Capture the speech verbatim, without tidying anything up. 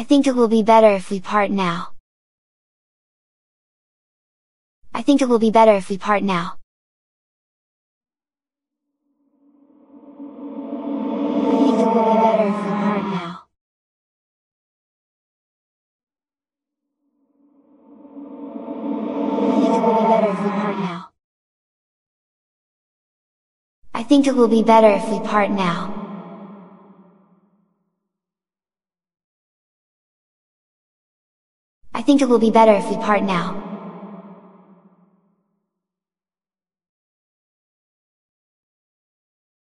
I think it will be better if we part now. I think it will be better if we part now. I think it will be better if we part now. I think it will be better if we part now. I think it will be better if we part now.